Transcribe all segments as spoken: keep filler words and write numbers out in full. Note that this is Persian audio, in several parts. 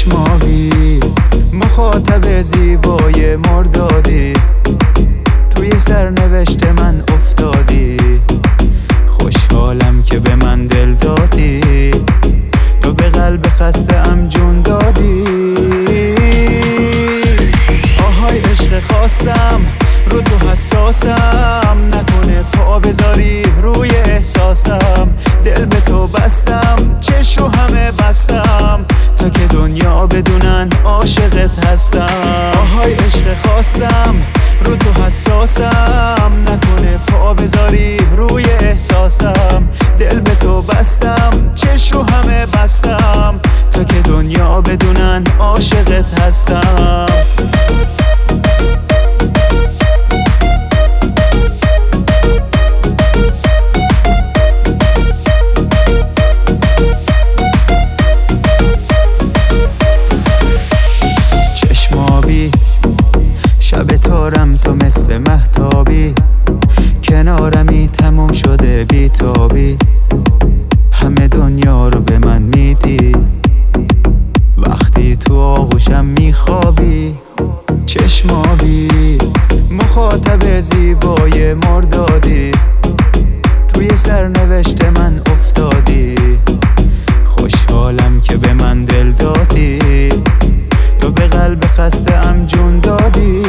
چشماوی مخاطب زیبای مردادی، توی سرنوشت من افتادی. خوشحالم که به من دل دادی، تو به قلب خسته ام جون دادی. آهای عشق خواستم رو تو حساسم، نکنه پا بذاری روی احساسم. دل به تو بستم، چشو همه بستم، تا که دنیا بدونن عاشقت هستم. آهای عشق خواستم رو تو حساسم، نکنه پا بذاری روی احساسم. دل به تو بستم، چشو همه بستم، تا که دنیا بدونن عاشقت هستم. شب تارم تو مثل مهتابی، کنارمی تموم شده بیتابی. همه دنیا رو به من میدی، وقتی تو آغوشم میخوابی. چشمابی مخاطب زیبای مردادی، توی سرنوشت من افتادی. خوشحالم که به من دل دادی، تو به قلب خسته ام جون دادی.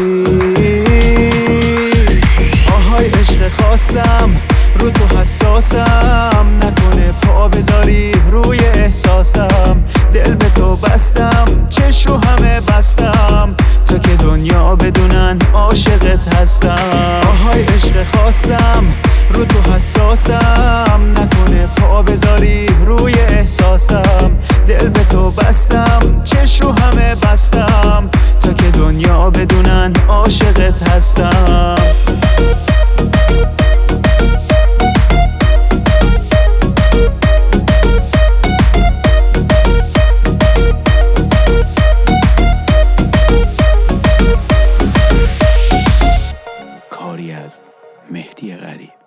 آهای عشق خواستم رو تو حساسم، نکنه پا بذاری روی احساسم. دل به تو بستم، چشو همه بستم، تا که دنیا بدونن عاشقت هستم. آهای عشق خواستم رو تو حساسم، نکنه پا بذاری روی احساسم. دل به تو بستم، چشو همه بستم، تا که دنیا بدونن عاشقت هستم. کاری از مهدی غریب.